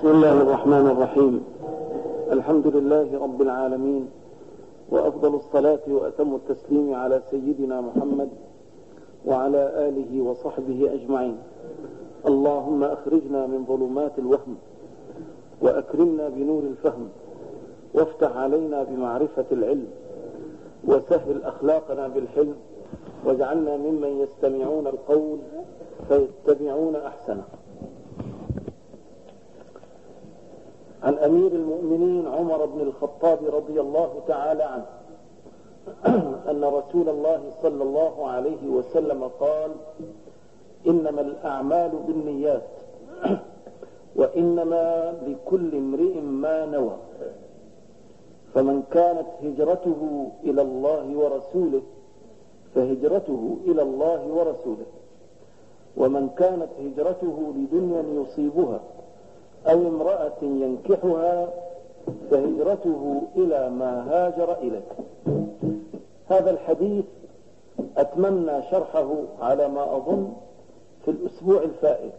بسم الله الرحمن الرحيم. الحمد لله رب العالمين، وأفضل الصلاة وأتم التسليم على سيدنا محمد وعلى آله وصحبه أجمعين. اللهم أخرجنا من ظلمات الوهم وأكرمنا بنور الفهم، وافتح علينا بمعرفة العلم، وسهل أخلاقنا بالحلم، واجعلنا ممن يستمعون القول فيتبعون أحسنه. عن أمير المؤمنين عمر بن الخطاب رضي الله تعالى عنه أن رسول الله صلى الله عليه وسلم قال: إنما الأعمال بالنيات وإنما لكل امرئ ما نوى، فمن كانت هجرته إلى الله ورسوله فهجرته إلى الله ورسوله، ومن كانت هجرته لدنيا يصيبها أو امرأة ينكحها فهجرته إلى ما هاجر إليه. هذا الحديث أتممنا شرحه على ما أظن في الأسبوع الفائت،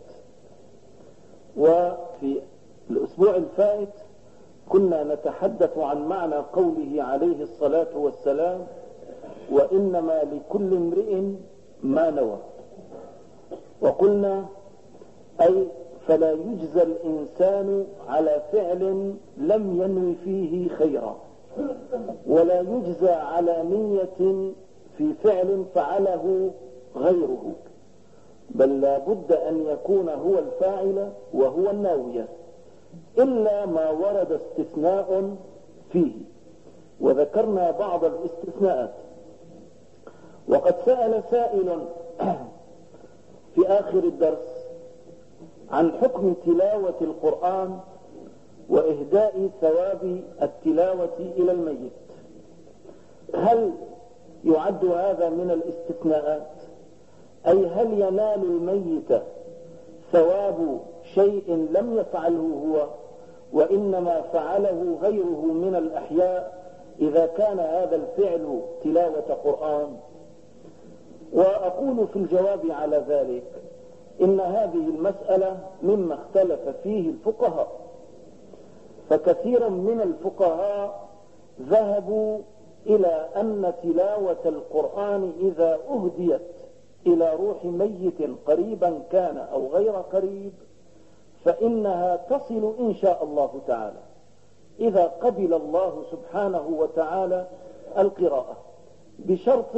وفي الأسبوع الفائت كنا نتحدث عن معنى قوله عليه الصلاة والسلام: وإنما لكل امرئ ما نوى. وقلنا أي فلا يجزى الإنسان على فعل لم ينوي فيه خيرا، ولا يجزى على نية في فعل فعله غيره، بل لا بد أن يكون هو الفاعل وهو الناوية، إلا ما ورد استثناء فيه، وذكرنا بعض الاستثناءات. وقد سأل سائل في آخر الدرس عن حكم تلاوة القرآن وإهداء ثواب التلاوة إلى الميت. هل يعد هذا من الاستثناءات؟ أي هل ينال الميت ثواب شيء لم يفعله هو وإنما فعله غيره من الأحياء إذا كان هذا الفعل تلاوة قرآن؟ وأقول في الجواب على ذلك إن هذه المسألة مما اختلف فيه الفقهاء، فكثير من الفقهاء ذهبوا إلى أن تلاوة القرآن إذا أهديت إلى روح ميت قريبا كان أو غير قريب فإنها تصل إن شاء الله تعالى، إذا قبل الله سبحانه وتعالى القراءة، بشرط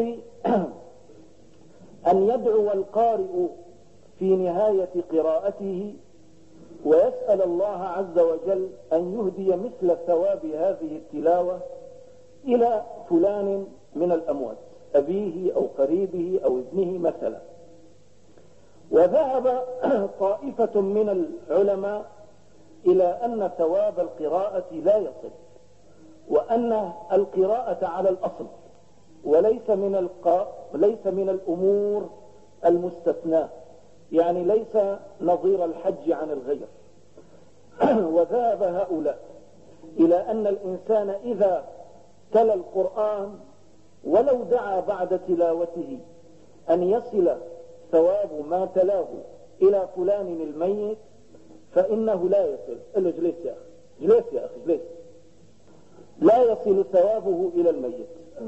أن يدعو القارئ في نهاية قراءته ويسأل الله عز وجل أن يهدي مثل ثواب هذه التلاوة إلى فلان من الأموات، أبيه أو قريبه أو ابنه مثلا. وذهب طائفة من العلماء إلى أن ثواب القراءة لا يصل، وأن القراءة على الأصل وليس من الأمور المستثناة، يعني ليس نظير الحج عن الغير. وذهب هؤلاء إلى أن الإنسان إذا تلا القرآن ولو دعا بعد تلاوته أن يصل ثواب ما تلاه إلى فلان الميت فإنه لا يصل. قل له جليس يا أخي، جليس يا أخي، جليس. لا يصل ثوابه إلى الميت.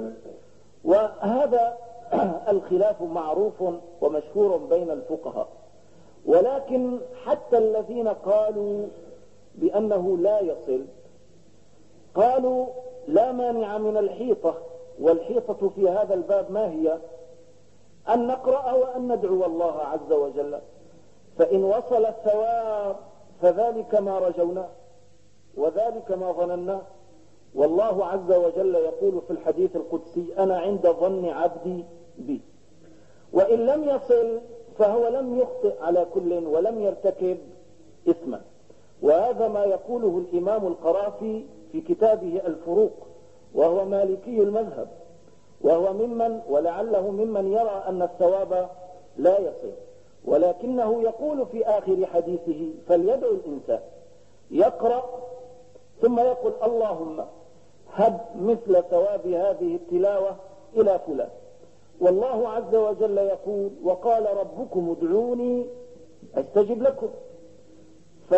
وهذا الخلاف معروف ومشهور بين الفقهاء، ولكن حتى الذين قالوا بأنه لا يصل قالوا لا مانع من الحيطة. والحيطة في هذا الباب ما هي؟ أن نقرأ وأن ندعو الله عز وجل، فإن وصل الثواب فذلك ما رجونا وذلك ما ظننا. والله عز وجل يقول في الحديث القدسي: أنا عند ظن عبدي بي. وإن لم يصل فهو لم يخطئ على كل ولم يرتكب إثما. وهذا ما يقوله الإمام القرافي في كتابه الفروق، وهو مالكي المذهب، وهو ولعله ممن يرى أن الثواب لا يصل، ولكنه يقول في آخر حديثه: فليدعو الإنسان، يقرأ ثم يقول: اللهم هب مثل ثواب هذه التلاوة إلى فلان. والله عز وجل يقول: وقال ربكم ادعوني أستجب لكم.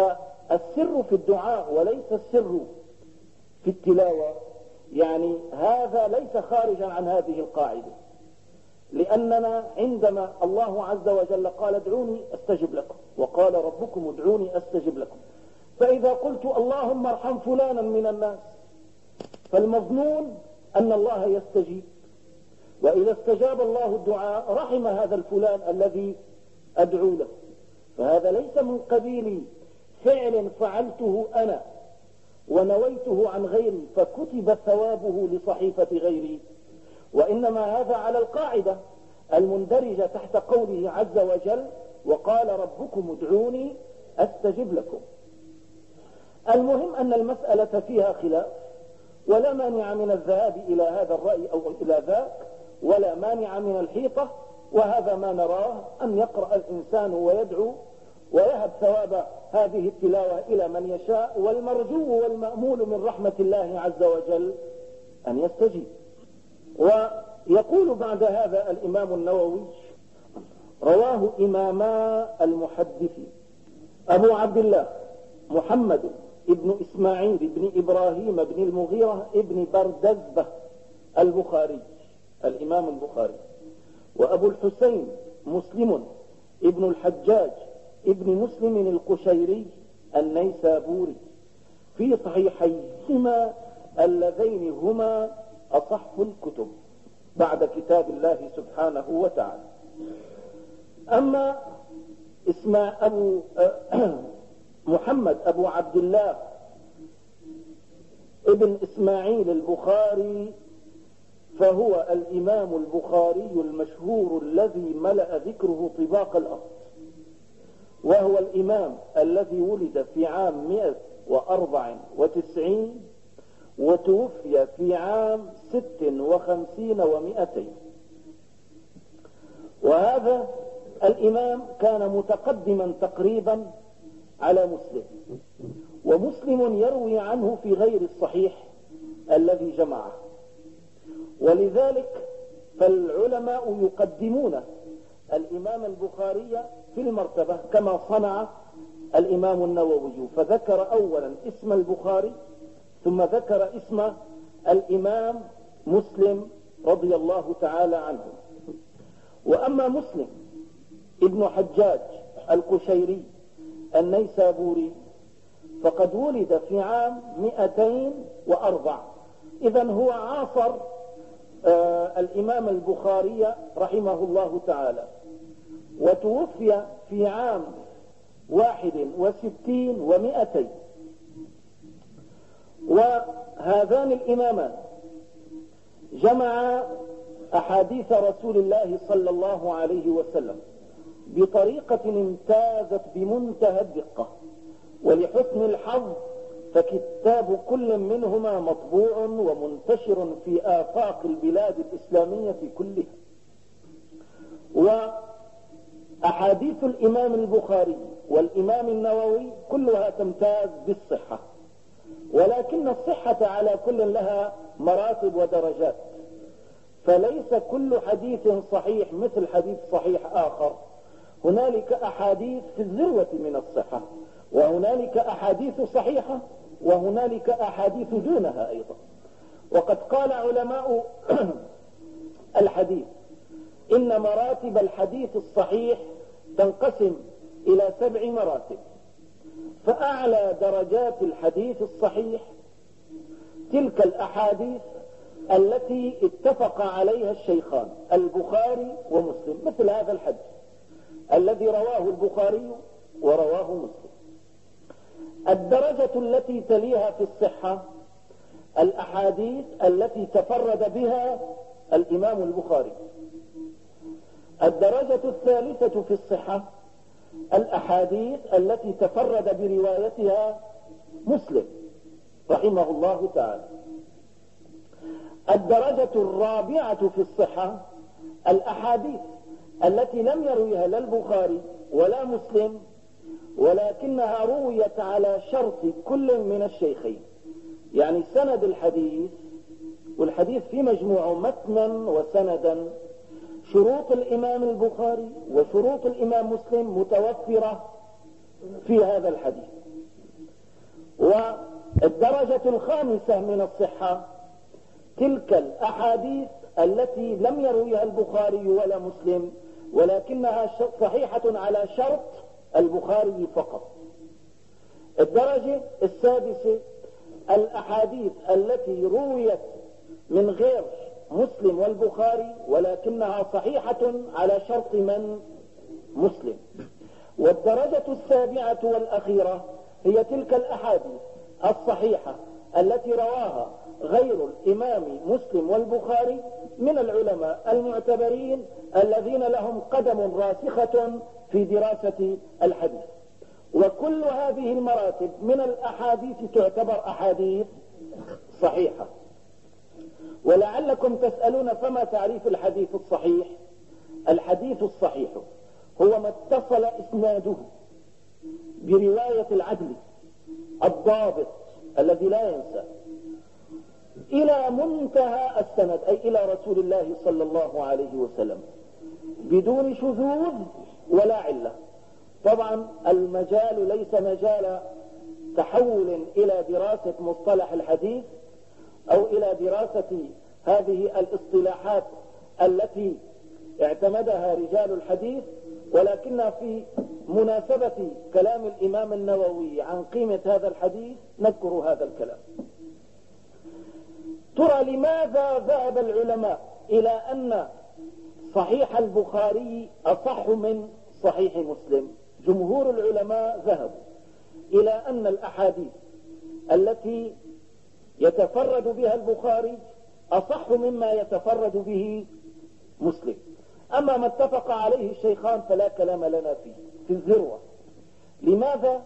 السر في الدعاء وليس السر في التلاوة، يعني هذا ليس خارجا عن هذه القاعدة، لأننا عندما الله عز وجل قال ادعوني أستجب لكم، وقال ربكم ادعوني أستجب لكم، فإذا قلت اللهم ارحم فلانا من الناس فالمظنون أن الله يستجيب، وإذا استجاب الله الدعاء رحم هذا الفلان الذي أدعو له، فهذا ليس من قبيل فعل فعلته أنا ونويته عن غيري فكتب ثوابه لصحيفة غيري، وإنما هذا على القاعدة المندرجة تحت قوله عز وجل وقال ربكم ادعوني أستجب لكم. المهم أن المسألة فيها خلاف، ولا مانع من الذهاب إلى هذا الرأي أو إلى ذاك، ولا مانع من الحيطة، وهذا ما نراه أن يقرأ الإنسان ويدعو ويهب ثواب هذه التلاوة إلى من يشاء، والمرجو والمأمول من رحمة الله عز وجل أن يستجيب. ويقول بعد هذا الإمام النووي رواه إماما المحدثين أبو عبد الله محمد ابن إسماعيل ابن إبراهيم ابن المغيرة ابن بردزبة البخاري الإمام البخاري، وأبو الحسين مسلم ابن الحجاج ابن مسلم القشيري النيسابوري في صحيحيهما اللذين هما أصح الكتب بعد كتاب الله سبحانه وتعالى. أما محمد أبو عبد الله ابن إسماعيل البخاري فهو الإمام البخاري المشهور الذي ملأ ذكره طباق الأرض، وهو الإمام الذي ولد في عام 194 وتوفي في عام 56 و200. وهذا الإمام كان متقدما تقريبا على مسلم، ومسلم يروي عنه في غير الصحيح الذي جمعه، ولذلك فالعلماء يقدمون الإمام البخاري في المرتبة كما صنع الإمام النووي، فذكر أولا اسم البخاري ثم ذكر اسم الإمام مسلم رضي الله تعالى عنه. وأما مسلم ابن حجاج القشيري النيسابوري فقد ولد في عام 204، إذن هو عاصر الإمام البخاري رحمه الله تعالى، وتوفي في عام 61 و200. وهذان الإمامان جمع أحاديث رسول الله صلى الله عليه وسلم بطريقة امتازت بمنتهى الدقة، ولحسن الحظ فكتاب كل منهما مطبوع ومنتشر في آفاق البلاد الإسلامية كلها. وأحاديث الإمام البخاري والإمام النووي كلها تمتاز بالصحة، ولكن الصحة على كل لها مراتب ودرجات، فليس كل حديث صحيح مثل حديث صحيح آخر، هنالك أحاديث في الذروة من الصحة، وهنالك أحاديث صحيحة، وهنالك أحاديث دونها أيضا. وقد قال علماء الحديث إن مراتب الحديث الصحيح تنقسم إلى 7 مراتب، فأعلى درجات الحديث الصحيح تلك الأحاديث التي اتفق عليها الشيخان البخاري ومسلم، مثل هذا الحديث الذي رواه البخاري ورواه مسلم. الدرجة التي تليها في الصحة الأحاديث التي تفرد بها الإمام البخاري. الدرجة الثالثة في الصحة الأحاديث التي تفرد بروايتها مسلم رحمه الله تعالى. الدرجة الرابعة في الصحة الأحاديث التي لم يرويها لا البخاري ولا مسلم، ولكنها رويت على شرط كل من الشيخين، يعني سند الحديث، والحديث في مجموعه متنا وسندا، شروط الإمام البخاري وشروط الإمام مسلم متوفرة في هذا الحديث. والدرجة الخامسة من الصحة تلك الأحاديث التي لم يرويها البخاري ولا مسلم ولكنها صحيحة على شرط البخاري فقط. الدرجة السادسة الأحاديث التي رويت من غير مسلم والبخاري ولكنها صحيحة على شرط من؟ مسلم. والدرجة السابعة والأخيرة هي تلك الأحاديث الصحيحة التي رواها غير الإمام مسلم والبخاري من العلماء المعتبرين الذين لهم قدم راسخة في دراسة الحديث. وكل هذه المراتب من الأحاديث تعتبر أحاديث صحيحة. ولعلكم تسألون فما تعريف الحديث الصحيح؟ الحديث الصحيح هو ما اتصل إسناده برواية العدل الضابط الذي لا ينسى إلى منتهى السند، أي إلى رسول الله صلى الله عليه وسلم بدون شذوذ ولا علة. طبعا المجال ليس مجال تحول إلى دراسة مصطلح الحديث أو إلى دراسة هذه الاصطلاحات التي اعتمدها رجال الحديث، ولكن في مناسبة كلام الإمام النووي عن قيمة هذا الحديث نذكر هذا الكلام. ترى لماذا ذهب العلماء إلى أن صحيح البخاري أصح من صحيح مسلم؟ جمهور العلماء ذهبوا إلى أن الأحاديث التي يتفرد بها البخاري أصح مما يتفرد به مسلم. أما ما اتفق عليه الشيخان فلا كلام لنا فيه في الذروة. لماذا؟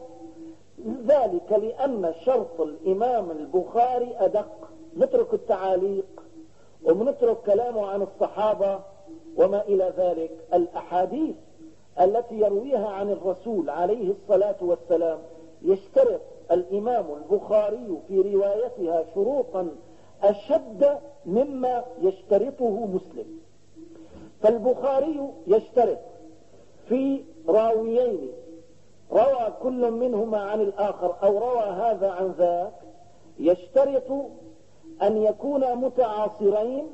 ذلك لأن شرط الإمام البخاري أدق. نترك التعاليق ونترك كلامه عن الصحابة وما إلى ذلك. الأحاديث التي يرويها عن الرسول عليه الصلاة والسلام يشترط الإمام البخاري في روايتها شروطا أشد مما يشترطه مسلم. فالبخاري يشترط في راويين روى كل منهما عن الآخر أو روى هذا عن ذاك، يشترط أن يكونا متعاصرين،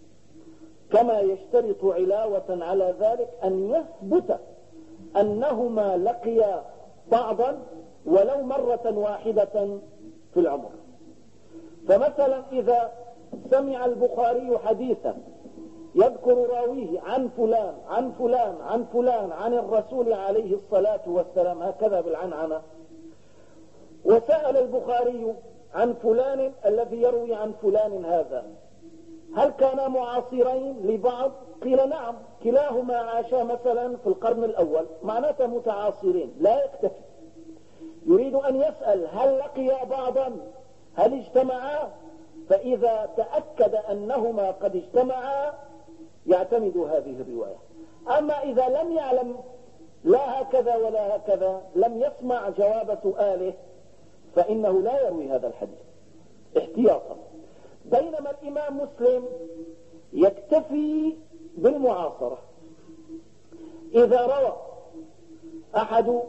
كما يشترط علاوة على ذلك أن يثبت أنهما لقيا بعضا ولو مرة واحدة في العمر. فمثلا إذا سمع البخاري حديثا يذكر راويه عن فلان عن فلان عن فلان عن الرسول عليه الصلاة والسلام هكذا بالعنعنة، وسأل البخاري عن فلان الذي يروي عن فلان هذا هل كانا معاصرين لبعض؟ قيل نعم، كلاهما عاشا مثلا في القرن الأول، معناته متعاصرين. لا يكتفي، يريد أن يسأل هل لقيا بعضا، هل اجتمعا؟ فإذا تأكد أنهما قد اجتمعا يعتمد هذه الرواية. أما إذا لم يعلم لا هكذا ولا هكذا، لم يسمع جواب سؤاله، فإنه لا يروي هذا الحديث احتياطا. بينما الإمام مسلم يكتفي بالمعاصرة. إذا روى أحد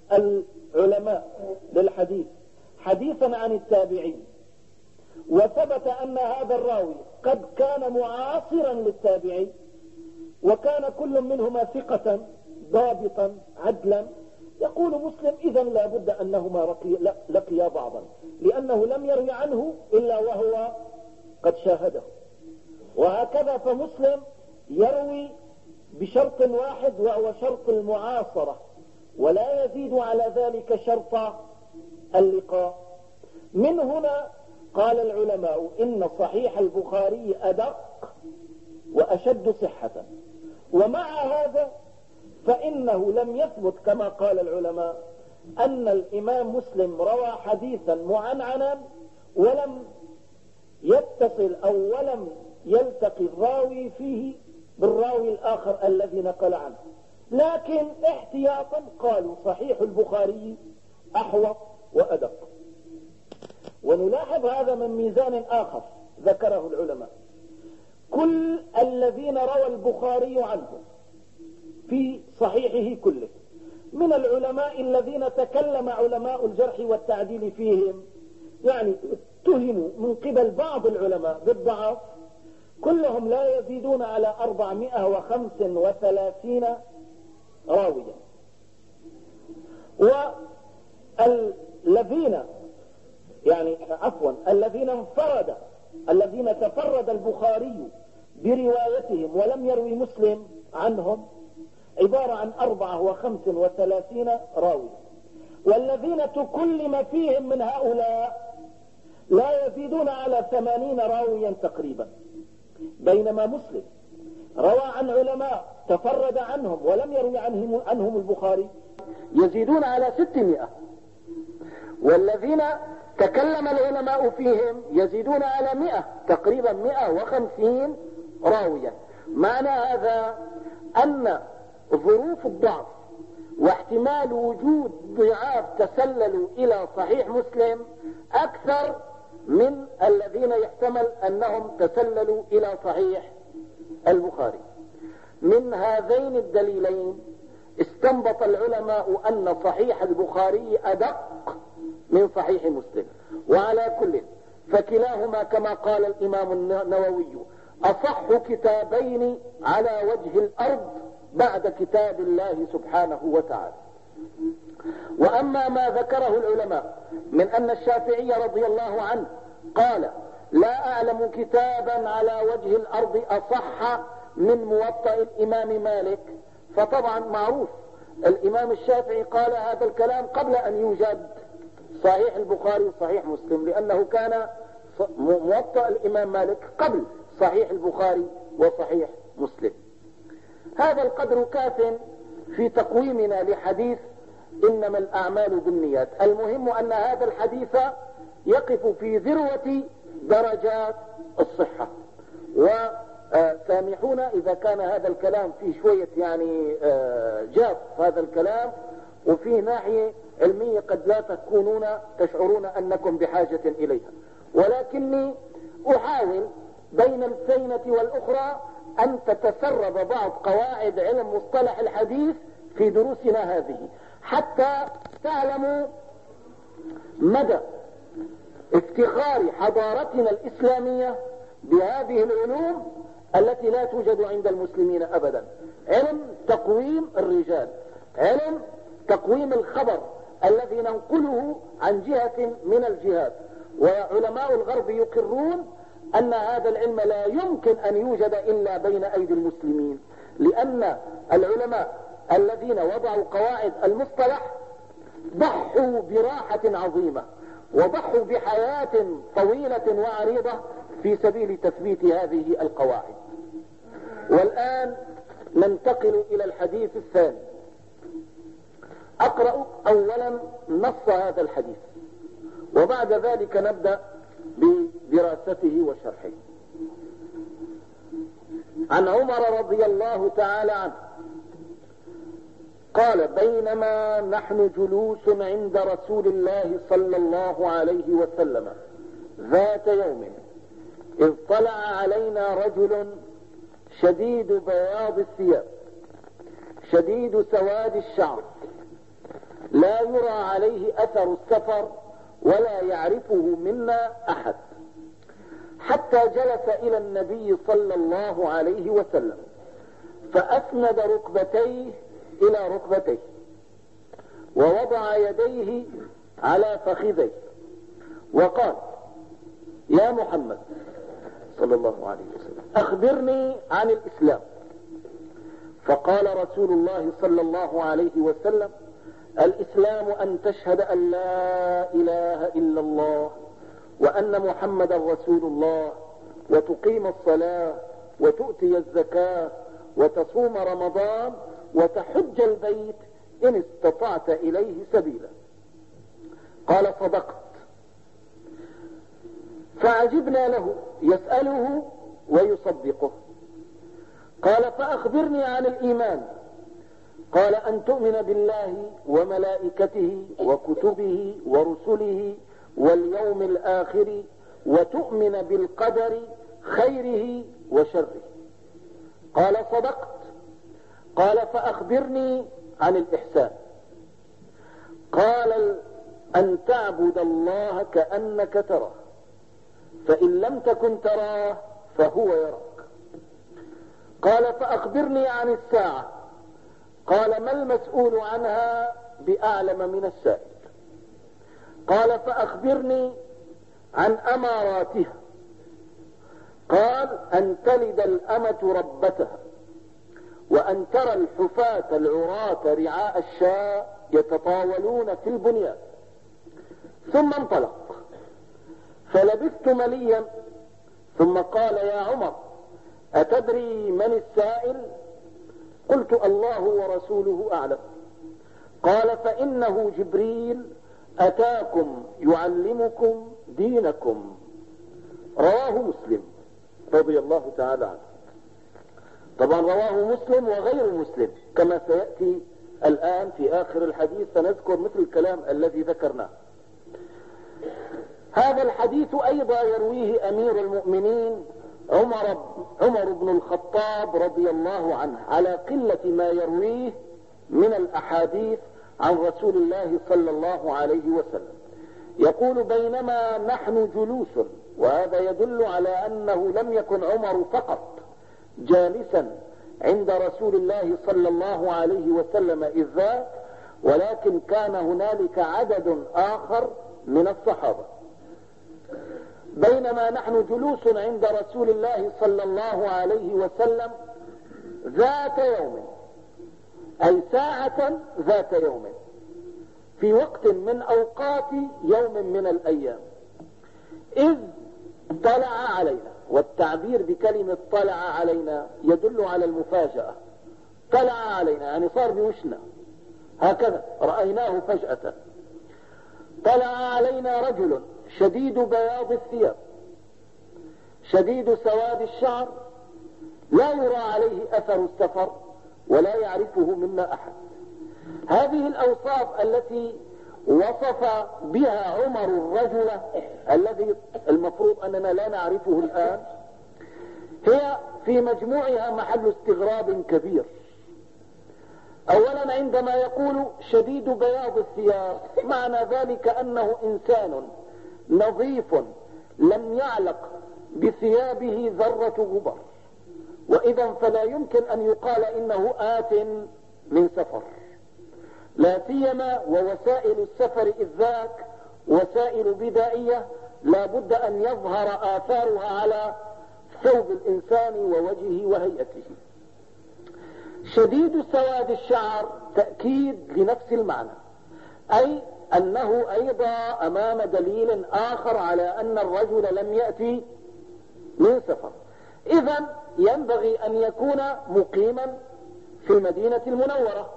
العلماء للحديث حديثا عن التابعين وثبت أن هذا الراوي قد كان معاصرا للتابعي وكان كل منهما ثقة ضابطا عدلا، يقول مسلم إذن لا بد أنهما لقيا بعضا، لأنه لم يروي عنه إلا وهو قد شاهده. وهكذا فمسلم يروي بشرط واحد وهو شرط المعاصرة، ولا يزيد على ذلك شرط اللقاء. من هنا قال العلماء إن صحيح البخاري أدق وأشد صحة. ومع هذا فإنه لم يثبت كما قال العلماء أن الإمام مسلم روى حديثا معنعنا ولم يتصل أو ولم يلتقي الراوي فيه بالراوي الآخر الذي نقل عنه، لكن احتياطا قالوا صحيح البخاري أحوط وأدق. ونلاحظ هذا من ميزان آخر ذكره العلماء: كل الذين روى البخاري عنه في صحيحه كله من العلماء الذين تكلم علماء الجرح والتعديل فيهم، يعني اتهموا من قبل بعض العلماء بالضعف، كلهم لا يزيدون على 435 راويا. والذين الذين تفرد البخاري بروايتهم ولم يروي مسلم عنهم عبارة عن 35 راوي، والذين تكلم فيهم من هؤلاء لا يزيدون على 80 راويا تقريبا، بينما مسلم روى عن علماء تفرد عنهم ولم يروي عنهم البخاري يزيدون على 600، والذين تكلم العلماء فيهم يزيدون على 100 تقريبا 150 راويا. معنى هذا أن ظروف الضعف واحتمال وجود ضعاف تسللوا إلى صحيح مسلم أكثر من الذين يحتمل أنهم تسللوا إلى صحيح البخاري. من هذين الدليلين استنبط العلماء أن صحيح البخاري أدق من صحيح مسلم. وعلى كل فكلاهما كما قال الإمام النووي أصح كتابين على وجه الأرض بعد كتاب الله سبحانه وتعالى. وأما ما ذكره العلماء من أن الشافعي رضي الله عنه قال لا أعلم كتابا على وجه الأرض أصح من موطأ الإمام مالك، فطبعا معروف الإمام الشافعي قال هذا الكلام قبل أن يوجد صحيح البخاري وصحيح مسلم، لأنه كان موطأ الإمام مالك قبل صحيح البخاري وصحيح مسلم. هذا القدر كاف في تقويمنا لحديث إنما الأعمال بالنيات. المهم أن هذا الحديث يقف في ذروة درجات الصحة. وسامحونا إذا كان هذا الكلام فيه شوية جاف هذا الكلام، وفيه ناحية علمية قد لا تكونون تشعرون أنكم بحاجة إليها، ولكني أحاول بين السينة والأخرى أن تتسرب بعض قواعد علم مصطلح الحديث في دروسنا هذه، حتى تعلموا مدى افتخار حضارتنا الإسلامية بهذه العلوم التي لا توجد عند المسلمين أبدا. علم تقويم الرجال، علم تقويم الخبر الذي ننقله عن جهة من الجهات. وعلماء الغرب يقرون أن هذا العلم لا يمكن أن يوجد إلا بين أيدي المسلمين، لأن العلماء الذين وضعوا قواعد المصطلح ضحوا براحة عظيمة وضحوا بحياة طويلة وعريضة في سبيل تثبيت هذه القواعد. والآن ننتقل إلى الحديث الثاني. أقرأ أولا نص هذا الحديث وبعد ذلك نبدأ بدراسته وشرحه. عن عمر رضي الله تعالى عنه قال بينما نحن جلوس عند رسول الله صلى الله عليه وسلم ذات يوم إذ طلع علينا رجل شديد بياض الثياب شديد سواد الشعر لا يرى عليه أثر السفر ولا يعرفه منا أحد، حتى جلس إلى النبي صلى الله عليه وسلم فأسند ركبتيه إلى ركبتيه ووضع يديه على فخذيه وقال يا محمد صلى الله عليه وسلم أخبرني عن الإسلام. فقال رسول الله صلى الله عليه وسلم الإسلام أن تشهد أن لا إله إلا الله وأن محمد رسول الله وتقيم الصلاة وتؤتي الزكاة وتصوم رمضان وتحج البيت إن استطعت إليه سبيلا. قال صدقت. فعجبنا له يسأله ويصدقه. قال فأخبرني عن الإيمان. قال أن تؤمن بالله وملائكته وكتبه ورسله واليوم الآخر وتؤمن بالقدر خيره وشره. قال صدقت. قال فأخبرني عن الإحسان. قال أن تعبد الله كأنك تراه، فإن لم تكن تراه فهو يراك. قال فأخبرني عن الساعة. قال ما المسؤول عنها بأعلم من السائل. قال فأخبرني عن أماراتها. قال أن تلد الأمة ربتها، وأن ترى الحفاة العراة رعاء الشاة يتطاولون في البنيان. ثم انطلق، فلبثت مليا، ثم قال يا عمر أتدري من السائل؟ قلت الله ورسوله أعلم. قال فإنه جبريل أتاكم يعلمكم دينكم. رواه مسلم رضي الله تعالى عنه. طبعا رواه مسلم وغير مسلم كما سيأتي الآن في آخر الحديث، سنذكر مثل الكلام الذي ذكرناه. هذا الحديث أيضا يرويه أمير المؤمنين عمر بن الخطاب رضي الله عنه، على قلة ما يرويه من الأحاديث عن رسول الله صلى الله عليه وسلم. يقول بينما نحن جلوس، وهذا يدل على أنه لم يكن عمر فقط جالسا عند رسول الله صلى الله عليه وسلم إذ ذاك، ولكن كان هنالك عدد آخر من الصحابة. بينما نحن جلوس عند رسول الله صلى الله عليه وسلم ذات يوم، أي ساعة ذات يوم، في وقت من أوقات يوم من الأيام، إذ طلع علينا. والتعبير بكلمة طلع علينا يدل على المفاجأة. طلع علينا يعني صار بوشنا هكذا، رأيناه فجأة. طلع علينا رجل شديد بياض الثياب، شديد سواد الشعر، لا يرى عليه أثر السفر، ولا يعرفه منا أحد. هذه الأوصاف التي وصف بها عمر الرجل الذي المفروض أننا لا نعرفه الآن، هي في مجموعها محل استغراب كبير. أولا عندما يقول شديد بياض الثياب، معنى ذلك أنه إنسان نظيف لم يعلق بثيابه ذرة غبار، وإذا فلا يمكن أن يقال إنه آت من سفر، لا سيما ووسائل السفر إذ ذاك وسائل بدائية لا بد أن يظهر آثارها على ثوب الإنسان ووجهه وهيئته. شديد سواد الشعر تأكيد لنفس المعنى، أي أنه أيضا أمام دليل آخر على أن الرجل لم يأتي من سفر. إذن ينبغي أن يكون مقيما في المدينة المنورة،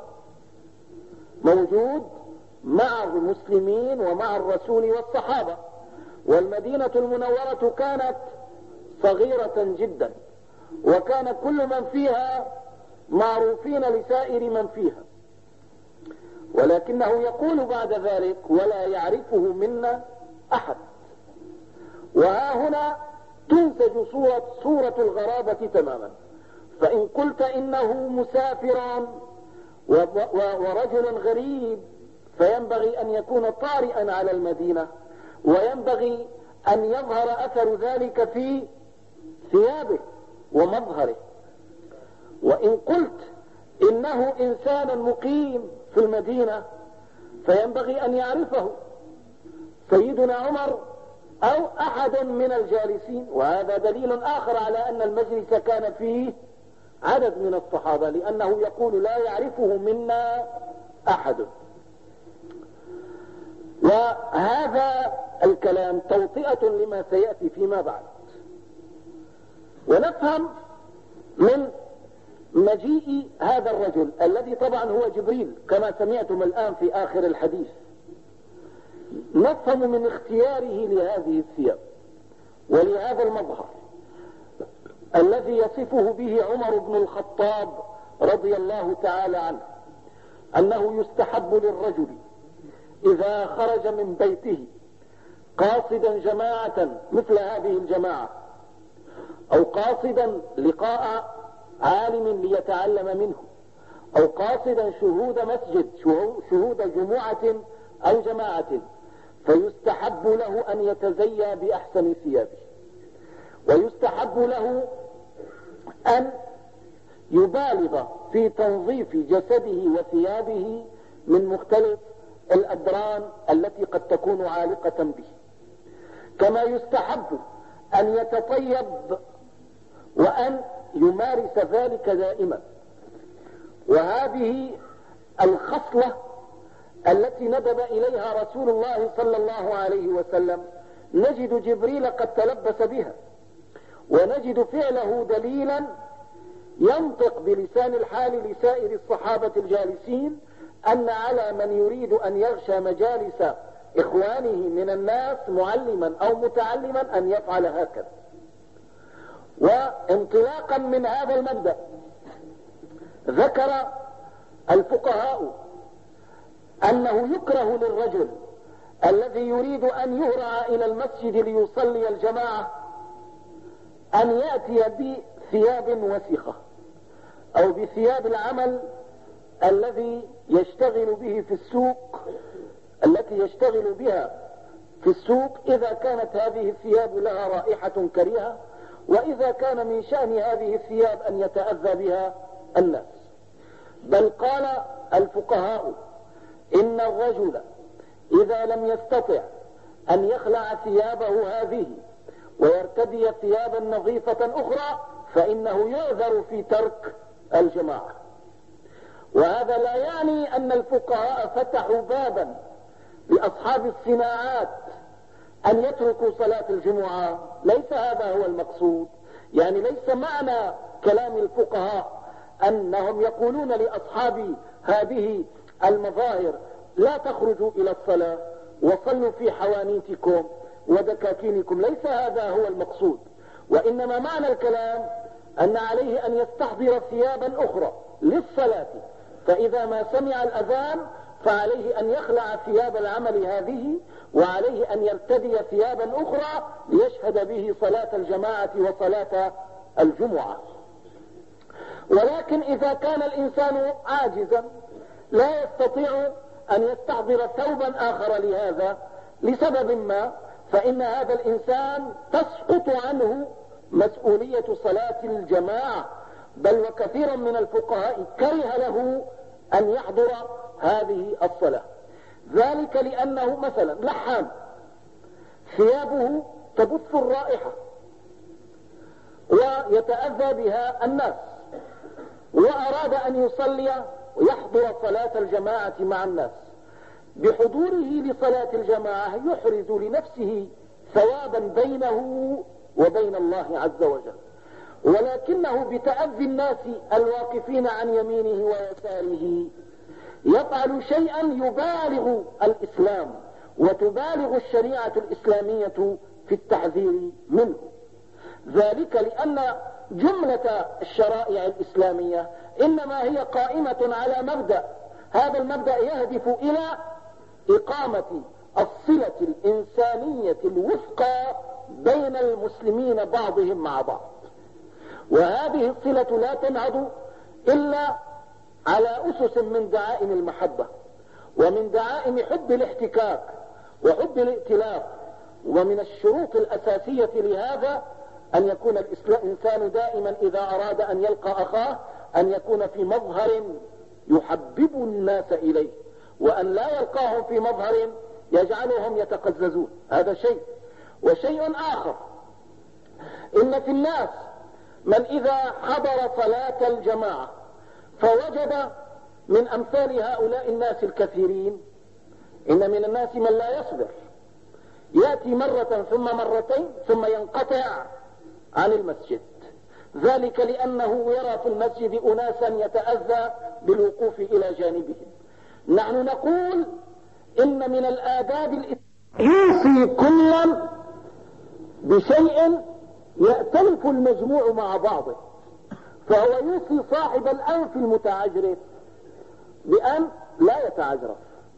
موجود مع المسلمين ومع الرسول والصحابة. والمدينة المنورة كانت صغيرة جدا، وكان كل من فيها معروفين لسائر من فيها، ولكنه يقول بعد ذلك ولا يعرفه منا أحد. وها هنا تنسج صورة الغرابة تماما. فإن قلت إنه مسافر ورجل غريب، فينبغي أن يكون طارئا على المدينة، وينبغي أن يظهر أثر ذلك في ثيابه ومظهره. وإن قلت إنه إنسان مقيم في المدينة، فينبغي أن يعرفه سيدنا عمر أو أحد من الجالسين. وهذا دليل آخر على أن المجلس كان فيه عدد من الصحابة، لأنه يقول لا يعرفه منا أحد. وهذا الكلام توطئة لما سيأتي فيما بعد. ونفهم من مجيء هذا الرجل الذي طبعا هو جبريل كما سمعتم الآن في آخر الحديث، نفهم من اختياره لهذه الثياب ولهذا المظهر الذي يصفه به عمر بن الخطاب رضي الله تعالى عنه، أنه يستحب للرجل إذا خرج من بيته قاصدا جماعة مثل هذه الجماعة، أو قاصدا لقاء عالم ليتعلم منه، أو قاصدا شهود مسجد، شهود جمعة أو جماعة فيستحب له أن يتزيى بأحسن ثيابه، ويستحب له أن يبالغ في تنظيف جسده وثيابه من مختلف الأدران التي قد تكون عالقة به، كما يستحب أن يتطيب وأن يمارس ذلك دائما. وهذه الخصلة التي ندب إليها رسول الله صلى الله عليه وسلم نجد جبريل قد تلبس بها، ونجد فعله دليلا ينطق بلسان الحال لسائر الصحابة الجالسين أن على من يريد أن يغشى مجالس إخوانه من الناس معلما أو متعلما أن يفعل هكذا. وانطلاقا من هذا المبدأ ذكر الفقهاء أنه يكره للرجل الذي يريد أن يهرع إلى المسجد ليصلي الجماعة أن يأتي بثياب وسخة أو بثياب العمل الذي يشتغل به في السوق، التي يشتغل بها في السوق، إذا كانت هذه الثياب لها رائحة كريهة، وإذا كان من شأن هذه الثياب أن يتأذى بها الناس. بل قال الفقهاء إن الرجل إذا لم يستطع أن يخلع ثيابه هذه ويرتدي ثيابا نظيفة أخرى فإنه يعذر في ترك الجماعة. وهذا لا يعني أن الفقهاء فتحوا بابا لأصحاب الصناعات أن يتركوا صلاة الجمعة، ليس هذا هو المقصود. يعني ليس معنى كلام الفقهاء أنهم يقولون لأصحاب هذه المظاهر لا تخرجوا إلى الصلاة وصلوا في حوانيتكم ودكاكينكم، ليس هذا هو المقصود. وإنما معنى الكلام أن عليه أن يستحضر ثيابا أخرى للصلاة، فإذا ما سمع الأذان فعليه أن يخلع ثياب العمل هذه، وعليه أن يرتدي ثيابا أخرى ليشهد به صلاة الجماعة وصلاة الجمعة. ولكن إذا كان الإنسان عاجزا لا يستطيع أن يستحضر ثوبا آخر لهذا لسبب ما، فإن هذا الإنسان تسقط عنه مسؤولية صلاة الجماعة. بل وكثير من الفقهاء كره له أن يحضر هذه الصلاة، ذلك لأنه مثلا لحام ثيابه تبث الرائحة ويتأذى بها الناس، وأراد أن يصلي ويحضر صلاة الجماعة مع الناس، بحضوره لصلاة الجماعة يحرز لنفسه ثوابا بينه وبين الله عز وجل، ولكنه بتأذي الناس الواقفين عن يمينه ويساره يفعل شيئا يبالغ الإسلام وتبالغ الشريعة الإسلامية في التحذير منه. ذلك لأن جملة الشرائع الإسلامية إنما هي قائمة على مبدأ، هذا المبدأ يهدف إلى إقامة الصلة الإنسانية الوثقى بين المسلمين بعضهم مع بعض، وهذه الصلة لا تنهض إلا على أسس من دعائم المحبة ومن دعائم حب الاحتكاك وحب الائتلاف. ومن الشروط الأساسية لهذا أن يكون الإنسان دائما إذا أراد أن يلقى أخاه أن يكون في مظهر يحبب الناس إليه، وأن لا يلقاهم في مظهر يجعلهم يتقززون، هذا شيء. وشيء آخر، إن في الناس من إذا حضر صلاة الجماعة فوجد من أمثال هؤلاء الناس الكثيرين، إن من الناس من لا يصبر، يأتي مرة ثم مرتين ثم ينقطع عن المسجد، ذلك لأنه يرى في المسجد أناسا يتأذى بالوقوف إلى جانبهم. نحن نقول إن من الآداب يوصي كلا بشيء يأتلف المجموع مع بعضه، فهو يوصي صاحب الأنف المتعجرف بأن لا يتعجرف،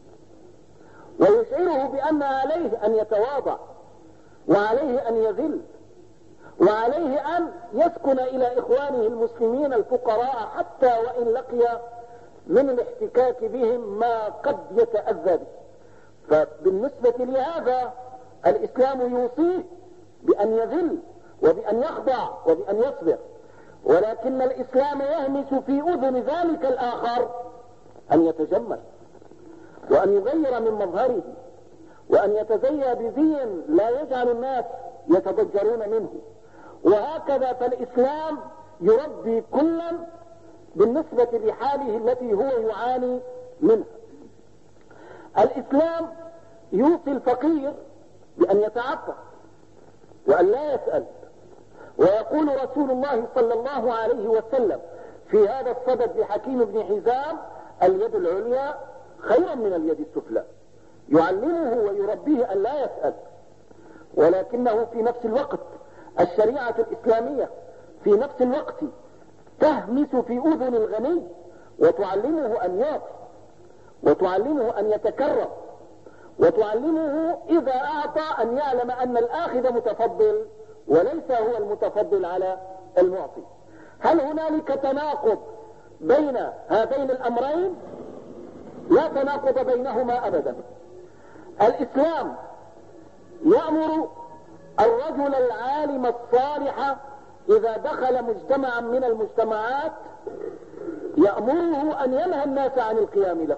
ويشعره بأن عليه أن يتواضع وعليه أن يذل وعليه أن يسكن إلى إخوانه المسلمين الفقراء حتى وإن لقي من الاحتكاك بهم ما قد يتأذى به. فبالنسبة لهذا الإسلام يوصيه بأن يذل وبأن يخضع وبأن يصبر، ولكن الإسلام يهمس في أذن ذلك الآخر أن يتجمل وأن يغير من مظهره وأن يتزيى بزي لا يجعل الناس يتضجرون منه. وهكذا فالإسلام يربي كلا بالنسبة لحاله التي هو يعاني منها. الإسلام يوصي الفقير بأن يتعفف وأن لا يسأل، ويقول رسول الله صلى الله عليه وسلم في هذا الصدد لحكيم بن حزام: اليد العليا خير من اليد السفلى. يعلمه ويربيه أن لا يسأل، ولكنه في نفس الوقت الشريعة الإسلامية في نفس الوقت تهمس في أذن الغني وتعلمه أن يعطي، وتعلمه أن يتكرم، وتعلمه إذا أعطى أن يعلم أن الآخذ متفضل وليس هو المتفضل على المعطي. هل هنالك تناقض بين هذين الأمرين؟ لا تناقض بينهما أبدا. الإسلام يأمر الرجل العالم الصالح إذا دخل مجتمعا من المجتمعات يأمره أن ينهى الناس عن القيام له،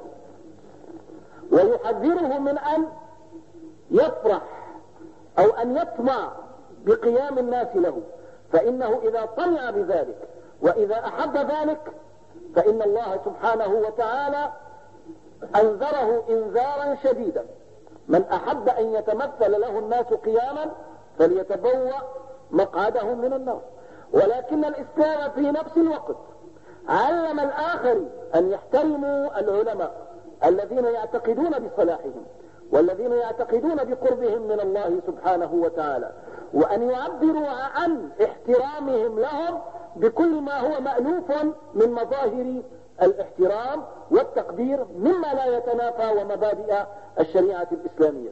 ويحذره من أن يفرح أو أن يطمع بقيام الناس له، فإنه إذا طمع بذلك وإذا أحب ذلك فإن الله سبحانه وتعالى أنذره إنذارا شديدا: من أحب أن يتمثل له الناس قياما فليتبوأ مقعده من النار. ولكن الإسلام في نفس الوقت علم الآخر أن يحترموا العلماء الذين يعتقدون بصلاحهم والذين يعتقدون بقربهم من الله سبحانه وتعالى، وأن يعبروا عن احترامهم لهم بكل ما هو مألوف من مظاهر الاحترام والتقدير مما لا يتنافى ومبادئ الشريعة الإسلامية.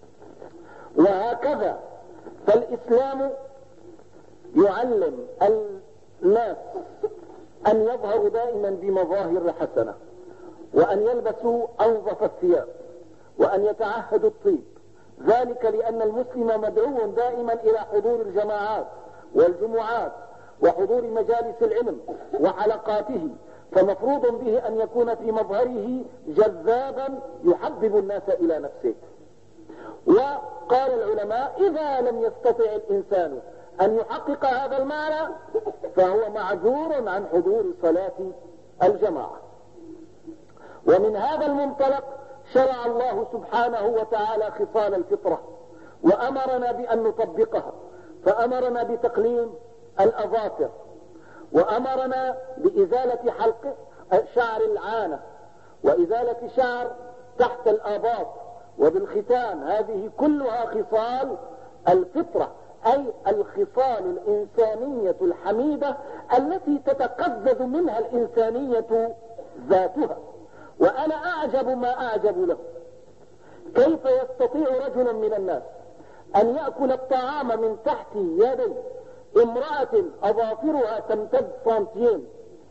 وهكذا فالإسلام يعلم الناس أن يظهروا دائما بمظاهر حسنة، وأن يلبسوا أنظف الثياب، وأن يتعهدوا الطيب، ذلك لأن المسلم مدعو دائما إلى حضور الجماعات والجمعات وحضور مجالس العلم وحلقاته، فمفروض به أن يكون في مظهره جذابا يحبب الناس إلى نفسه. وقال العلماء: إذا لم يستطع الإنسان أن يحقق هذا المعنى فهو معذور عن حضور صلاة الجماعة. ومن هذا المنطلق شرع الله سبحانه وتعالى خصال الفطرة وأمرنا بأن نطبقها، فأمرنا بتقليم الأظافر، وأمرنا بإزالة حلق شعر العانة، وإزالة شعر تحت الآباط، وبالختان. هذه كلها خصال الفطرة، أي الخصال الإنسانية الحميدة التي تتقزز منها الإنسانية ذاتها. وأنا أعجب ما أعجب له، كيف يستطيع رجل من الناس أن يأكل الطعام من تحت يدي امرأة أظافرها تمتد سنتين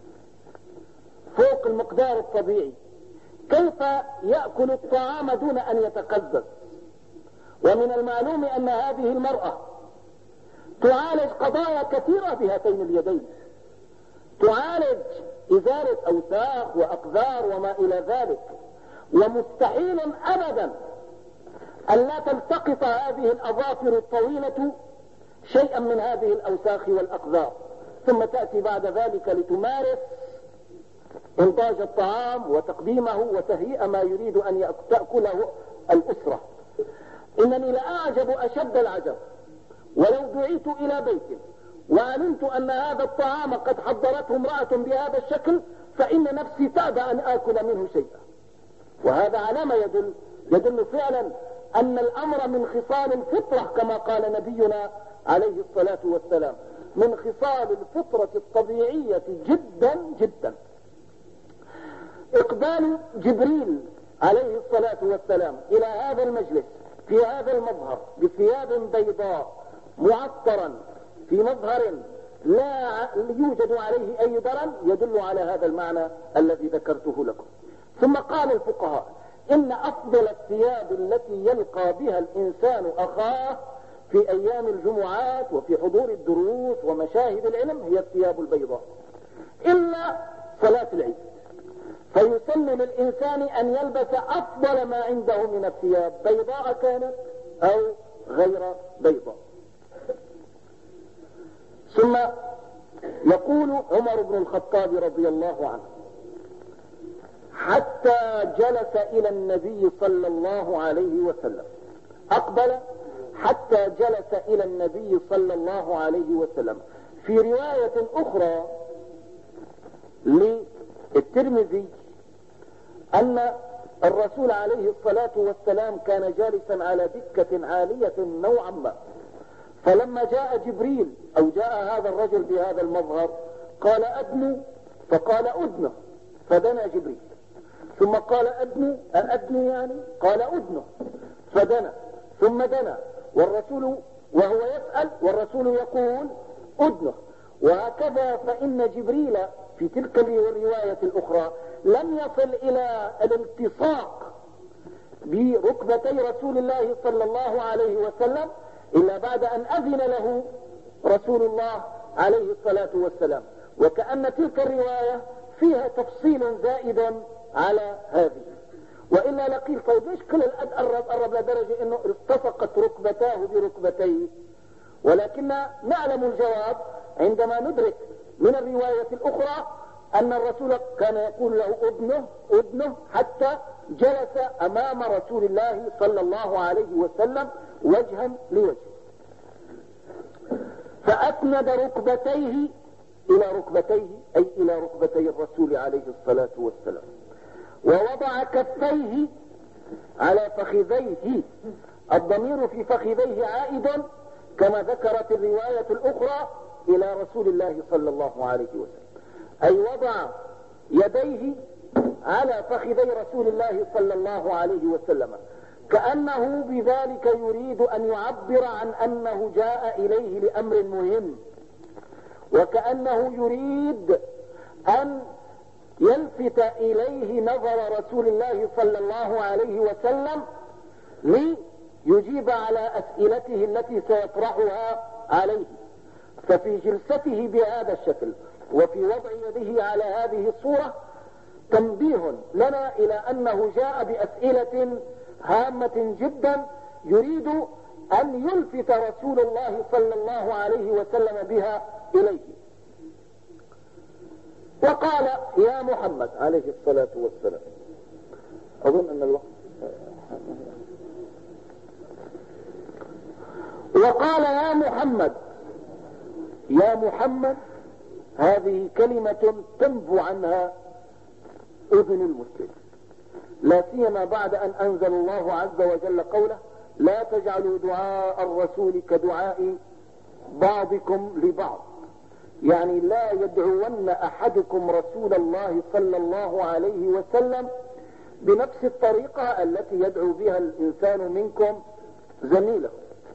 فوق المقدار الطبيعي؟ كيف يأكل الطعام دون أن يتقزز؟ ومن المعلوم أن هذه المرأة تعالج قضايا كثيرة بهاتين اليدين، تعالج إزالة أوساخ وأقذار وما إلى ذلك، ومستحيل أبدا أن لا تلتقط هذه الأظافر الطويلة شيئا من هذه الأوساخ والأقذار، ثم تأتي بعد ذلك لتمارس إنتاج الطعام وتقديمه وتهيئة ما يريد أن تأكله الأسرة. إنني لأعجب أشد العجب، ولو دعيت إلى بيت وعلمت أن هذا الطعام قد حضرته امرأة بهذا الشكل فإن نفسي تأبى أن آكل منه شيئا. وهذا على ما يدل فعلا أن الأمر من خصال الفطرة كما قال نبينا عليه الصلاة والسلام، من خصال الفطرة الطبيعية جدا جدا. إقبال جبريل عليه الصلاة والسلام إلى هذا المجلس في هذا المظهر بثياب بيضاء معطرا في مظهر لا يوجد عليه أي درن يدل على هذا المعنى الذي ذكرته لكم. ثم قال الفقهاء: إن أفضل الثياب التي يلقى بها الإنسان أخاه في أيام الجمعات وفي حضور الدروس ومشاهد العلم هي الثياب البيضاء، إلا صلاة العيد، فيسن للإنسان أن يلبس أفضل ما عنده من الثياب، بيضاء كانت أو غير بيضاء. ثم يقول عمر بن الخطاب رضي الله عنه: حتى جلس إلى النبي صلى الله عليه وسلم، أقبل حتى جلس إلى النبي صلى الله عليه وسلم. في رواية أخرى للترمذي أن الرسول عليه الصلاة والسلام كان جالسا على دكة عالية نوعا ما، فلما جاء جبريل أو جاء هذا الرجل بهذا المظهر قال أدنو، فقال أدنه، فدنا جبريل، ثم قال أدنو يعني، قال أدنه، فدنا، ثم دنا، والرسول وهو يسأل والرسول يقول أدنه. وهكذا فإن جبريل في تلك الرواية الأخرى لم يصل إلى الالتصاق بركبتي رسول الله صلى الله عليه وسلم إلا بعد أن أذن له رسول الله عليه الصلاة والسلام. وكأن تلك الرواية فيها تفصيل زائد على هذه، وإلا لقيل طيب ليش كل الأد قرب لدرجة أنه التصقت ركبتاه بركبتيه؟ ولكن نعلم الجواب عندما ندرك من الرواية الأخرى أن الرسول كان يقول له أدنه حتى جلس أمام رسول الله صلى الله عليه وسلم وجها لوجه، فأسند ركبتيه إلى ركبتيه أي إلى ركبتي الرسول عليه الصلاة والسلام، ووضع كفيه على فخذيه. الضمير في فخذيه عائد كما ذكرت الرواية الأخرى إلى رسول الله صلى الله عليه وسلم، أي وضع يديه على فخذي رسول الله صلى الله عليه وسلم، كأنه بذلك يريد أن يعبر عن أنه جاء إليه لأمر مهم، وكأنه يريد أن يلفت إليه نظر رسول الله صلى الله عليه وسلم ليجيب على أسئلته التي سيطرحها عليه. ففي جلسته بهذا الشكل وفي وضع يده على هذه الصورة تنبيه لنا إلى أنه جاء بأسئلة هامة جدا يريد أن يلفت رسول الله صلى الله عليه وسلم بها إليه. وقال يا محمد عليه الصلاة والسلام، أظن أن الوقت، وقال يا محمد، يا محمد هذه كلمة تنبو عنها أذن المسلم، لا سيما بعد أن أنزل الله عز وجل قوله لا تجعلوا دعاء الرسول كدعاء بعضكم لبعض، يعني لا يدعون أحدكم رسول الله صلى الله عليه وسلم بنفس الطريقة التي يدعو بها الإنسان منكم زميله.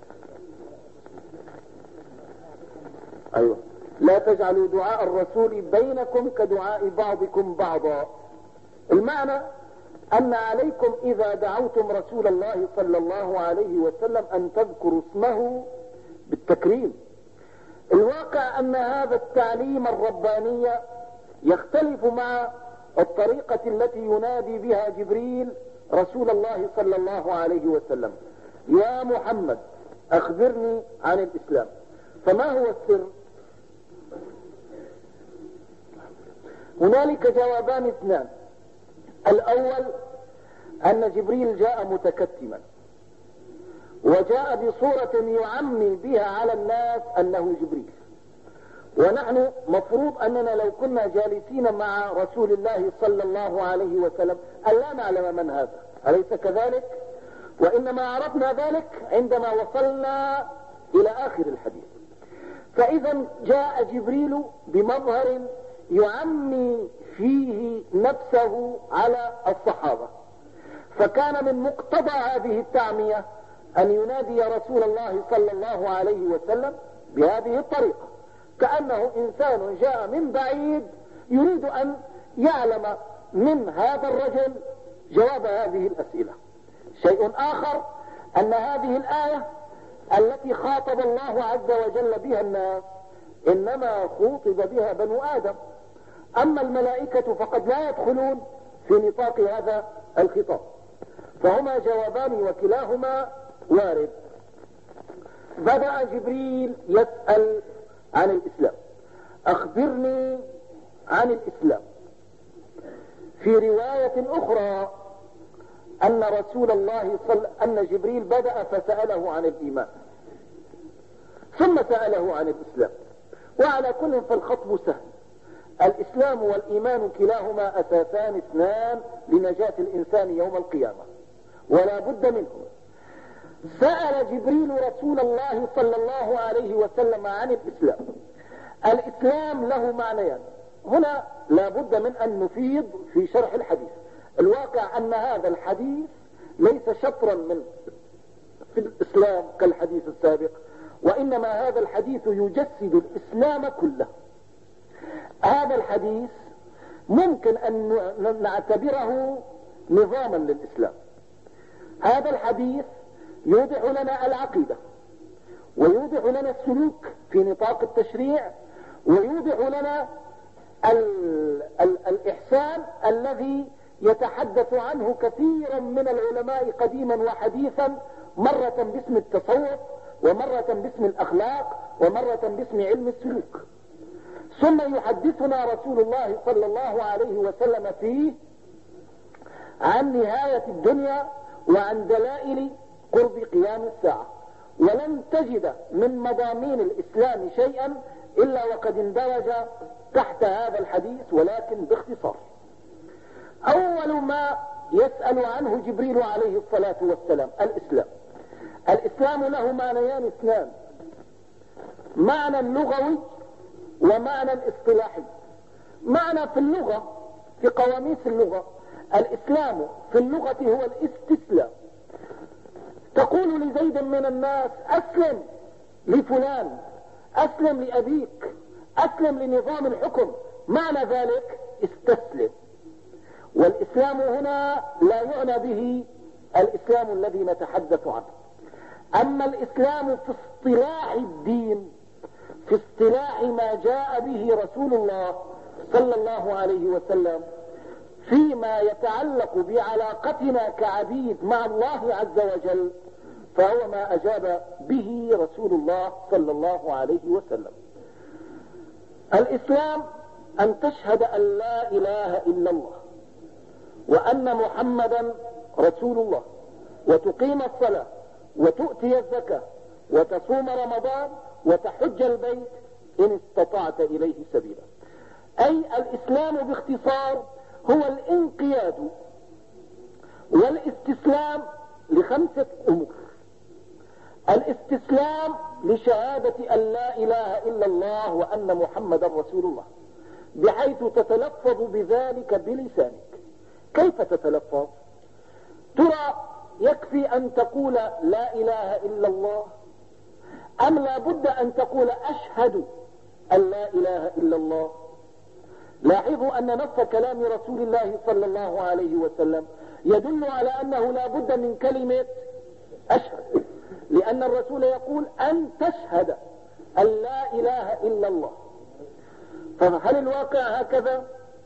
أيوة، لا تجعلوا دعاء الرسول بينكم كدعاء بعضكم بعضا. المعنى أن عليكم إذا دعوتم رسول الله صلى الله عليه وسلم أن تذكروا اسمه بالتكريم. الواقع أن هذا التعليم الرباني يختلف مع الطريقة التي ينادي بها جبريل رسول الله صلى الله عليه وسلم. يا محمد أخبرني عن الإسلام. فما هو السر؟ هنالك جوابان اثنان. الأول أن جبريل جاء متكتما وجاء بصورة يعمي بها على الناس أنه جبريل، ونحن مفروض أننا لو كنا جالسين مع رسول الله صلى الله عليه وسلم أن لا نعلم من هذا، أليس كذلك؟ وإنما عرفنا ذلك عندما وصلنا إلى آخر الحديث. فإذا جاء جبريل بمظهر يعمي فيه نفسه على الصحابة، فكان من مقتضى هذه التعمية أن ينادي رسول الله صلى الله عليه وسلم بهذه الطريقة، كأنه إنسان جاء من بعيد يريد أن يعلم من هذا الرجل جواب هذه الأسئلة. شيء آخر أن هذه الآية التي خاطب الله عز وجل بها الناس إنما خوطب بها بنو آدم، أما الملائكة فقد لا يدخلون في نطاق هذا الخطاب. فهما جوابان وكلاهما وارد. بدأ جبريل يسأل عن الإسلام: أخبرني عن الإسلام. في رواية أخرى أن جبريل بدأ فسأله عن الإيمان ثم سأله عن الإسلام. وعلى كل فالخطب سهل. الإسلام والإيمان كلاهما أساسان اثنان لنجاة الإنسان يوم القيامة ولا بد منهما. سأل جبريل رسول الله صلى الله عليه وسلم عن الإسلام. الإسلام له معنيان. هنا لا بد من أن نفيض في شرح الحديث. الواقع أن هذا الحديث ليس شطرا في الإسلام كالحديث السابق، وإنما هذا الحديث يجسد الإسلام كله. هذا الحديث ممكن أن نعتبره نظاما للإسلام. هذا الحديث يوضح لنا العقيدة، ويوضح لنا السلوك في نطاق التشريع، ويوضح لنا الإحسان الذي يتحدث عنه كثيرا من العلماء قديما وحديثا، مرة باسم التصوف، ومرة باسم الأخلاق، ومرة باسم علم السلوك. ثم يحدثنا رسول الله صلى الله عليه وسلم فيه عن نهاية الدنيا وعن دلائل قرب قيام الساعة. ولن تجد من مضامين الإسلام شيئا إلا وقد اندرج تحت هذا الحديث، ولكن باختصار. أول ما يسأل عنه جبريل عليه الصلاة والسلام الإسلام. الإسلام له معنيان اثنان: معنى لغوي ومعنى اصطلاحي. معنى في اللغة، في قواميس اللغة، الإسلام في اللغة هو الاستسلام. تقول لزيد من الناس: أسلم لفلان، أسلم لأبيك، أسلم لنظام الحكم، معنى ذلك استسلم. والإسلام هنا لا يعنى به الإسلام الذي نتحدث عنه. أما الإسلام في اصطلاح الدين، في اصطلاح ما جاء به رسول الله صلى الله عليه وسلم فيما يتعلق بعلاقتنا كعبيد مع الله عز وجل، فهو ما أجاب به رسول الله صلى الله عليه وسلم. الإسلام أن تشهد أن لا إله إلا الله وأن محمدا رسول الله، وتقيم الصلاة، وتؤتي الزكاة، وتصوم رمضان، وتحج البيت إن استطعت إليه سبيلا. أي الإسلام باختصار هو الانقياد والاستسلام لخمسة أمور: الاستسلام لشهادة أن لا إله إلا الله وأن محمدا رسول الله، بحيث تتلفظ بذلك بلسانك. كيف تتلفظ؟ ترى يكفي أن تقول لا إله إلا الله، أم لا بد أن تقول أشهد أن لا إله إلا الله؟ لاحظوا أن نص كلام رسول الله صلى الله عليه وسلم يدل على أنه لا بد من كلمة أشهد، لأن الرسول يقول أن تشهد أن لا إله إلا الله. فهل الواقع هكذا؟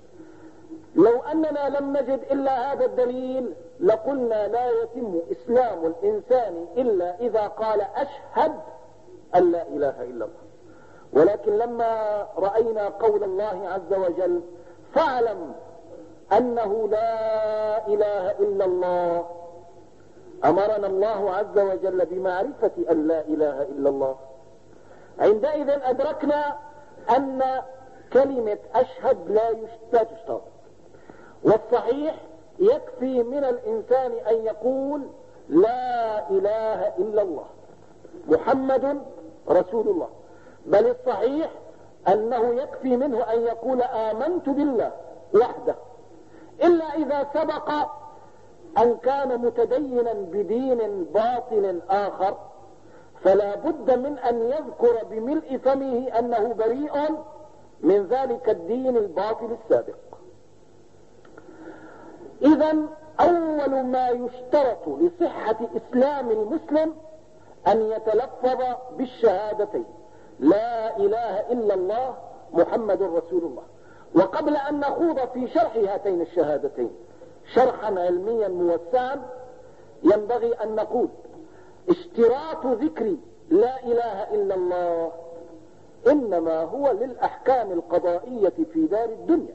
لو أننا لم نجد إلا هذا الدليل لقلنا لا يتم إسلام الإنسان إلا إذا قال أشهد أن لا إله إلا الله. ولكن لما رأينا قول الله عز وجل فاعلم أنه لا إله إلا الله، أمرنا الله عز وجل بمعرفة أن لا إله إلا الله. عندئذ أدركنا أن كلمة أشهد لا تشترط، والصحيح يكفي من الإنسان أن يقول لا إله إلا الله محمد رسول الله، بل الصحيح أنه يكفي منه أن يقول آمنت بالله وحده، إلا إذا سبق أن كان متدينا بدين باطل آخر، فلا بد من أن يذكر بملء فمه أنه بريء من ذلك الدين الباطل السابق. إذن أول ما يشترط لصحة إسلام المسلم أن يتلفظ بالشهادتين لا إله إلا الله محمد رسول الله. وقبل أن نخوض في شرح هاتين الشهادتين شرحا علميا موسعا ينبغي أن نقول اشتراط ذكر لا إله إلا الله إنما هو للأحكام القضائية في دار الدنيا،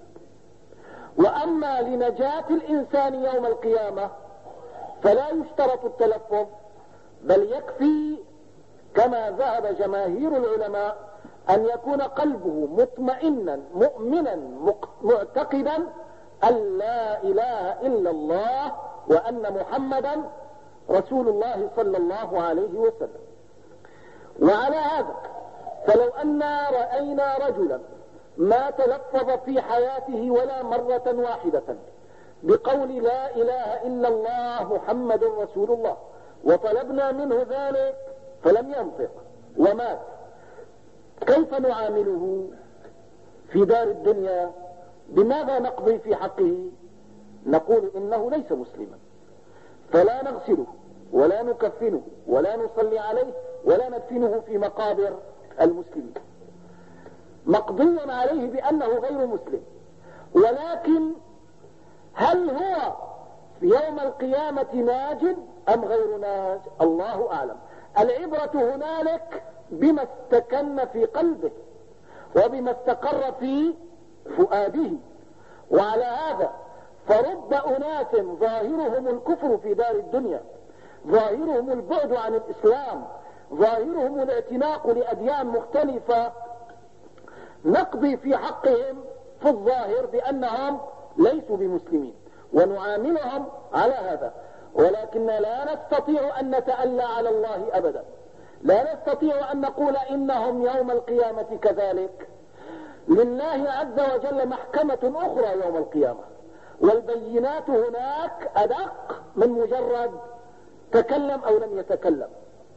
وأما لنجاة الإنسان يوم القيامة فلا يشترط التلفظ، بل يكفي كما ذهب جماهير العلماء أن يكون قلبه مطمئنا مؤمنا معتقدا أن لا إله إلا الله وأن محمدا رسول الله صلى الله عليه وسلم. وعلى هذا فلو أننا رأينا رجلا ما تلفظ في حياته ولا مرة واحدة بقول لا إله إلا الله محمد رسول الله وطلبنا منه ذلك فلم ينطق ومات، كيف نعامله في دار الدنيا؟ بماذا نقضي في حقه؟ نقول إنه ليس مسلما، فلا نغسله ولا نكفنه ولا نصلي عليه ولا ندفنه في مقابر المسلمين، مقضي عليه بأنه غير مسلم. ولكن هل هو في يوم القيامة ناج أم غير ناج؟ الله أعلم. العبرة هنالك بما استكن في قلبه وبما استقر في فؤاده. وعلى هذا فرب أناس ظاهرهم الكفر في دار الدنيا، ظاهرهم البعد عن الإسلام، ظاهرهم الاعتناق لأديان مختلفة، نقضي في حقهم في الظاهر بأنهم ليسوا بمسلمين ونعاملهم على هذا، ولكن لا نستطيع أن نتألى على الله أبدا، لا نستطيع أن نقول إنهم يوم القيامة كذلك. لله عز وجل محكمة أخرى يوم القيامة، والبينات هناك أدق من مجرد تكلم أو لم يتكلم،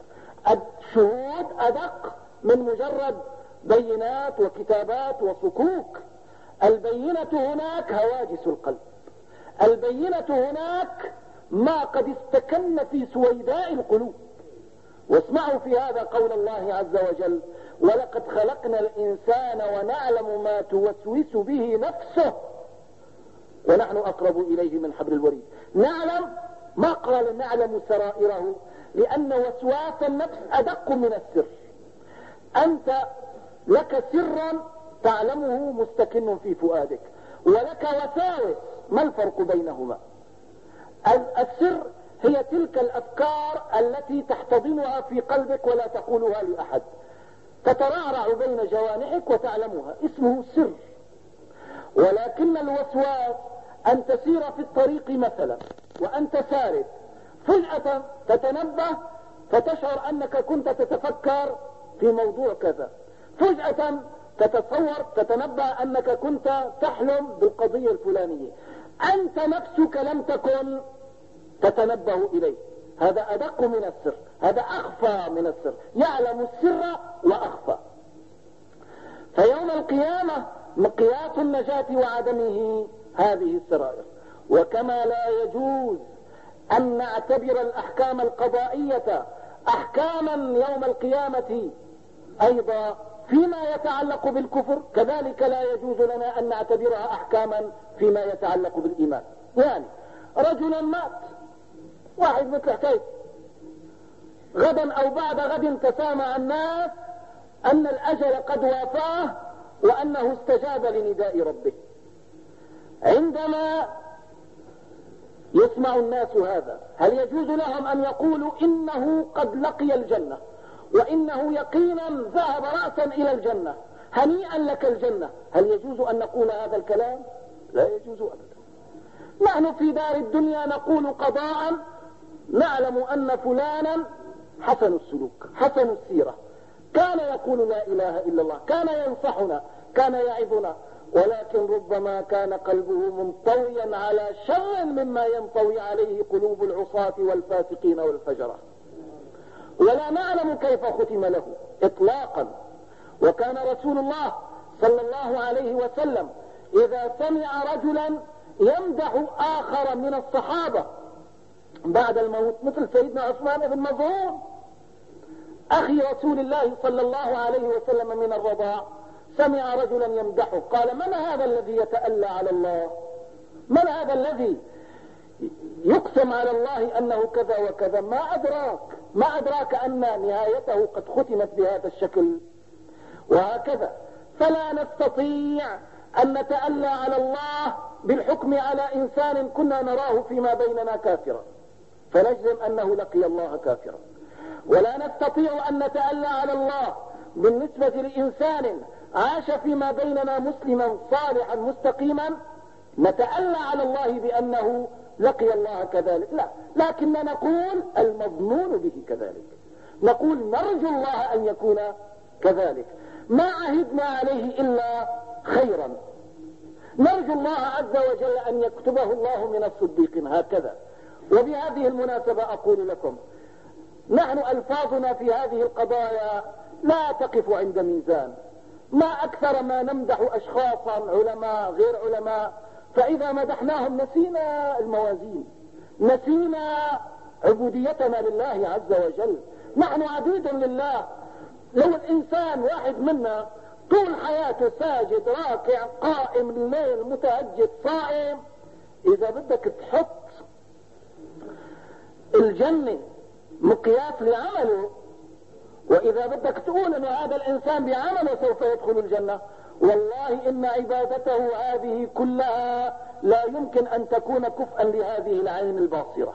الشهود أدق من مجرد بينات وكتابات وصكوك. البينة هناك هواجس القلب، البينة هناك ما قد استكن في سويداء القلوب. واسمعوا في هذا قول الله عز وجل: ولقد خلقنا الإنسان ونعلم ما توسوس به نفسه ونحن أقرب إليه من حبل الوريد. نعلم، ما قال نعلم سرائره، لأن وسواس النفس أدق من السر. أنت لك سرا تعلمه مستكن في فؤادك، ولك وساوس، ما الفرق بينهما؟ السر هي تلك الأفكار التي تحتضنها في قلبك ولا تقولها لأحد، تترعرع بين جوانحك وتعلمها، اسمه سر. ولكن الوسواس أن تسير في الطريق مثلا وأنت سارد، فجأة تتنبه فتشعر أنك كنت تتفكر في موضوع كذا، فجأة تتنبه أنك كنت تحلم بالقضية الفلانية، أنت نفسك لم تكن تتنبه إليه. هذا أدق من السر، هذا أخفى من السر، يعلم السر وأخفى. فيوم القيامة مقياس النجاة وعدمه هذه السرائر. وكما لا يجوز أن نعتبر الأحكام القضائية أحكاما يوم القيامة أيضا فيما يتعلق بالكفر، كذلك لا يجوز لنا أن نعتبرها أحكاما فيما يتعلق بالإيمان. يعني رجل مات، واحد مثل حكاية، غدا أو بعد غد تسامع الناس أن الأجل قد وافاه وأنه استجاب لنداء ربه. عندما يسمع الناس هذا، هل يجوز لهم أن يقولوا إنه قد لقي الجنة وإنه يقينا ذهب رأسا إلى الجنة، هنيئا لك الجنة؟ هل يجوز أن نقول هذا الكلام؟ لا يجوز أبدا. نحن في دار الدنيا نقول قضاء، نعلم أن فلانا حسن السلوك حسن السيرة، كان يقول لا إله إلا الله، كان ينصحنا، كان يعظنا، ولكن ربما كان قلبه منطويا على شر مما ينطوي عليه قلوب العصاة والفاسقين والفجرة، ولا نعلم كيف ختم له إطلاقا. وكان رسول الله صلى الله عليه وسلم إذا سمع رجلا يمدح آخر من الصحابة بعد الموت، مثل سيدنا عثمان بن مظعون أخي رسول الله صلى الله عليه وسلم من الرضاع، سمع رجلا يمدحه قال: من هذا الذي يتألى على الله؟ من هذا الذي يقسم على الله أنه كذا وكذا؟ ما أدراك أن نهايته قد ختمت بهذا الشكل؟ وهكذا. فلا نستطيع أن نتألى على الله بالحكم على إنسان كنا نراه فيما بيننا كافرا فنجزم أنه لقي الله كافرا، ولا نستطيع أن نتألى على الله بالنسبة لإنسان عاش فيما بيننا مسلما صالحا مستقيما نتألى على الله بأنه لقي الله كذلك، لا، لكننا نقول المظنون به كذلك، نقول نرجو الله أن يكون كذلك، ما عهدنا عليه إلا خيرا، نرجو الله عز وجل أن يكتبه الله من الصديقين، هكذا. وبهذه المناسبة أقول لكم نحن ألفاظنا في هذه القضايا لا تقف عند ميزان، ما أكثر ما نمدح أشخاصا علماء غير علماء، فإذا مدحناهم نسينا الموازين، نسينا عبوديتنا لله عز وجل، نحن عبيد لله. لو الإنسان واحد منا طول حياته ساجد راكع قائم الليل متهجد صائم، إذا بدك تحط الجنة مقياس لعمله، وإذا بدك تقول أن هذا الإنسان بعمله سوف يدخل الجنة، والله إن عبادته هذه كلها لا يمكن أن تكون كفءا لهذه العين الباصرة.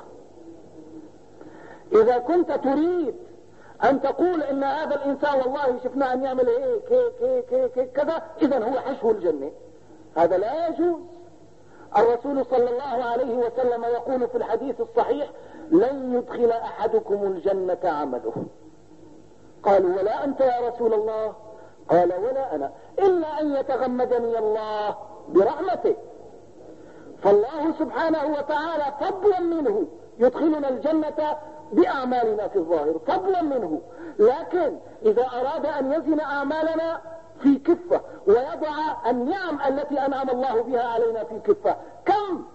إذا كنت تريد أن تقول إن هذا الإنسان والله شفناه أن يعمل هيك كذا، إذن هو حشو الجنة، هذا لا يجوز. الرسول صلى الله عليه وسلم يقول في الحديث الصحيح: لن يدخل أحدكم الجنة عمله. قالوا: ولا أنت يا رسول الله؟ قال: ولا أنا، إلا أن يتغمدني الله برحمته. فالله سبحانه وتعالى فضلا منه يدخلنا الجنة بأعمالنا في الظاهر، فضلا منه، لكن إذا أراد أن يزن أعمالنا في كفة ويضع النعم التي أنعم الله بها علينا في كفة، كم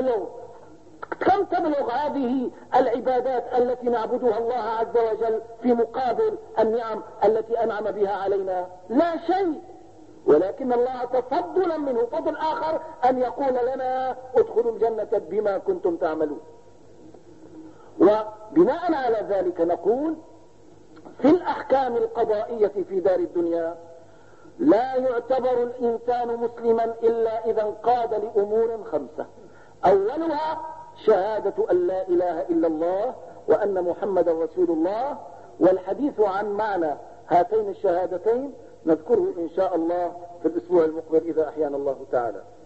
تبلغ هذه العبادات التي نعبدها الله عز وجل في مقابل النعم التي أنعم بها علينا؟ لا شيء. ولكن الله تفضلا منه، فضل آخر أن يقول لنا: ادخلوا الجنة بما كنتم تعملون. وبناء على ذلك نقول في الأحكام القضائية في دار الدنيا لا يعتبر الإنسان مسلما إلا إذا انقاد لأمور 5: أولها شهادة أن لا إله إلا الله وأن محمد رسول الله. والحديث عن معنى هاتين الشهادتين نذكره إن شاء الله في الأسبوع المقبل إذا أحيانا الله تعالى.